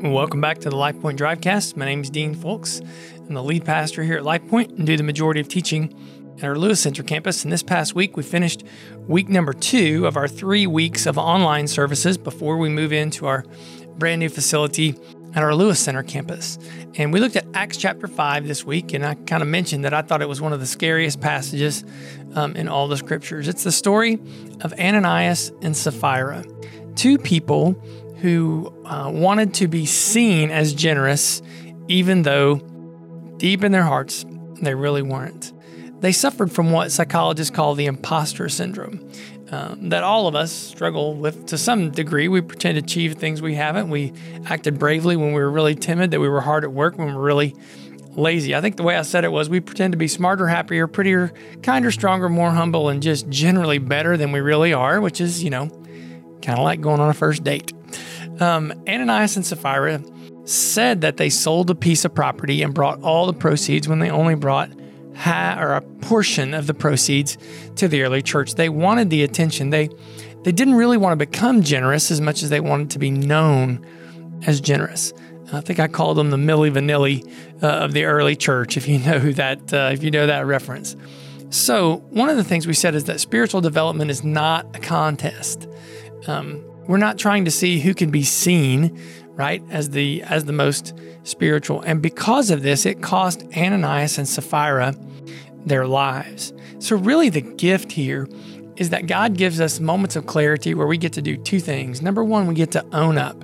Welcome back to the LifePoint Drivecast. My name is Dean Folks. I'm the lead pastor here at LifePoint and do the majority of teaching at our Lewis Center campus. And this past week, we finished week number 2 of our 3 weeks of online services before we move into our brand new facility at our Lewis Center campus. And we looked at Acts chapter 5 this week, and I kind of mentioned that I thought it was one of the scariest passages in all the scriptures. It's the story of Ananias and Sapphira, two people who wanted to be seen as generous, even though deep in their hearts, they really weren't. They suffered from what psychologists call the imposter syndrome, that all of us struggle with to some degree. We pretend to achieve things we haven't. We acted bravely when we were really timid, that we were hard at work when we were really lazy. I think the way I said it was we pretend to be smarter, happier, prettier, kinder, stronger, more humble, and just generally better than we really are, which is, kind of like going on a first date. Ananias and Sapphira said that they sold a piece of property and brought all the proceeds when they only brought a portion of the proceeds to the early church. They wanted the attention. They didn't really want to become generous as much as they wanted to be known as generous. I think I called them the Milli Vanilli of the early church, if you know that reference. So one of the things we said is that spiritual development is not a contest. We're not trying to see who can be seen, right, as the most spiritual. And because of this, it cost Ananias and Sapphira their lives. So really the gift here is that God gives us moments of clarity where we get to do two things. Number one, we get to own up.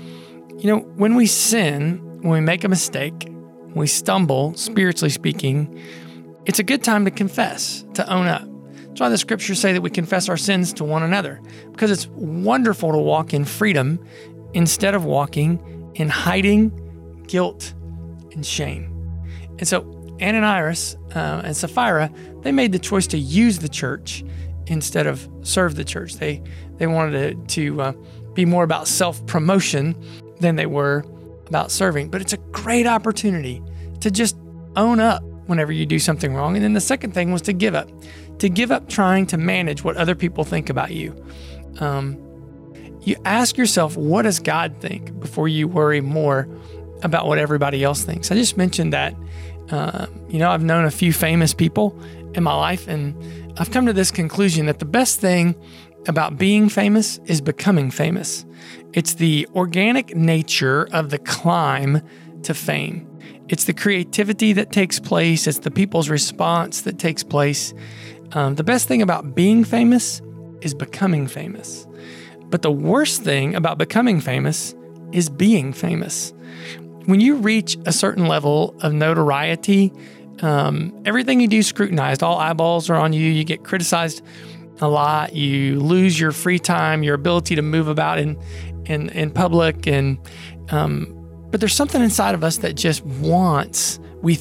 When we sin, when we make a mistake, when we stumble, spiritually speaking, it's a good time to confess, to own up. That's why the scriptures say that we confess our sins to one another, because it's wonderful to walk in freedom instead of walking in hiding, guilt, and shame. And so Ananias and Sapphira, they made the choice to use the church instead of serve the church. They wanted to be more about self-promotion than they were about serving. But it's a great opportunity to just own up whenever you do something wrong. And then the second thing was to give up trying to manage what other people think about you. You ask yourself, what does God think, before you worry more about what everybody else thinks. I just mentioned that, I've known a few famous people in my life, and I've come to this conclusion that the best thing about being famous is becoming famous. It's the organic nature of the climb to fame. It's the creativity that takes place. It's the people's response that takes place. The best thing about being famous is becoming famous. But the worst thing about becoming famous is being famous. When you reach a certain level of notoriety, everything you do is scrutinized. All eyeballs are on you. You get criticized a lot. You lose your free time, your ability to move about in public. But there's something inside of us that just wants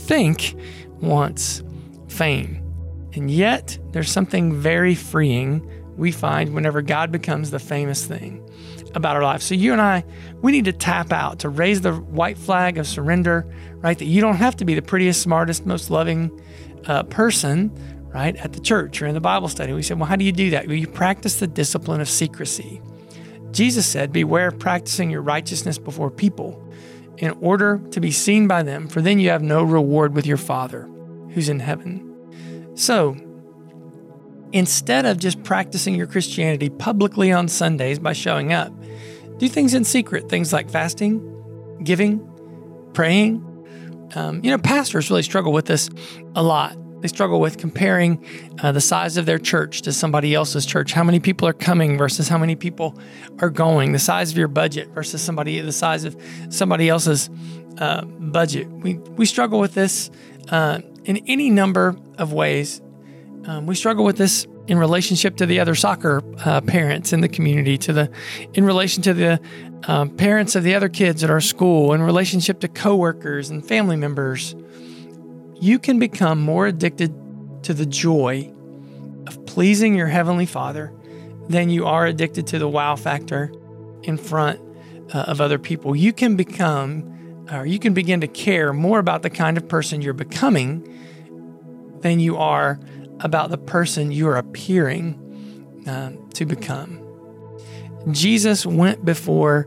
fame. And yet, there's something very freeing we find whenever God becomes the famous thing about our lives. So you and I, we need to tap out, to raise the white flag of surrender, right? That you don't have to be the prettiest, smartest, most loving person, right, at the church or in the Bible study. We said, well, how do you do that? Well, you practice the discipline of secrecy. Jesus said, beware of practicing your righteousness before people in order to be seen by them, for then you have no reward with your Father who's in heaven. So, instead of just practicing your Christianity publicly on Sundays by showing up, do things in secret, things like fasting, giving, praying. Pastors really struggle with this a lot. They struggle with comparing the size of their church to somebody else's church. How many people are coming versus how many people are going. The size of your budget versus the size of somebody else's budget. We struggle with this in any number of ways. We struggle with this in relationship to the other soccer parents in the community, in relation to the parents of the other kids at our school, in relationship to coworkers and family members. You can become more addicted to the joy of pleasing your Heavenly Father than you are addicted to the wow factor in front of other people. You can begin to care more about the kind of person you're becoming than you are about the person you're appearing to become. Jesus went before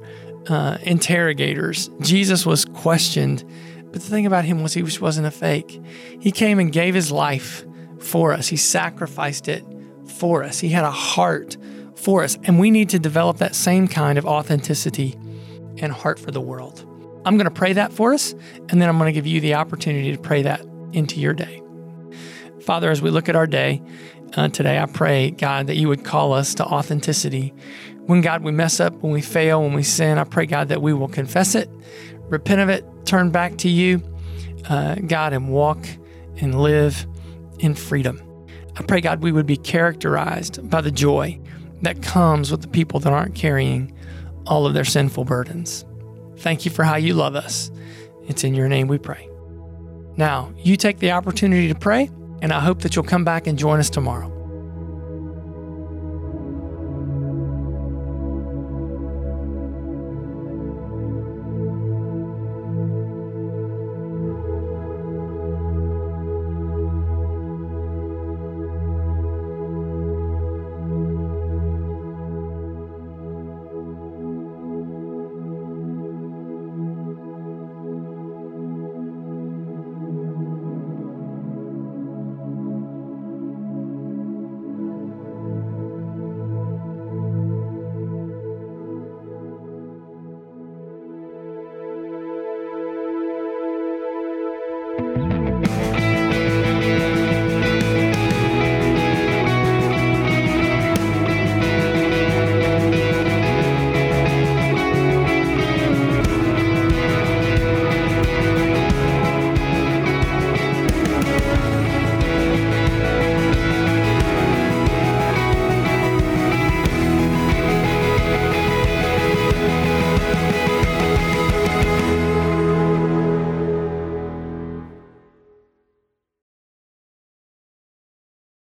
interrogators. Jesus was questioned. But the thing about him was he wasn't a fake. He came and gave his life for us. He sacrificed it for us. He had a heart for us. And we need to develop that same kind of authenticity and heart for the world. I'm going to pray that for us, and then I'm going to give you the opportunity to pray that into your day. Father, as we look at our day today, I pray, God, that you would call us to authenticity. When, God, we mess up, when we fail, when we sin, I pray, God, that we will confess it, repent of it, turn back to you, God, and walk and live in freedom. I pray, God, we would be characterized by the joy that comes with the people that aren't carrying all of their sinful burdens. Thank you for how you love us. It's in your name we pray. Now, you take the opportunity to pray, and I hope that you'll come back and join us tomorrow.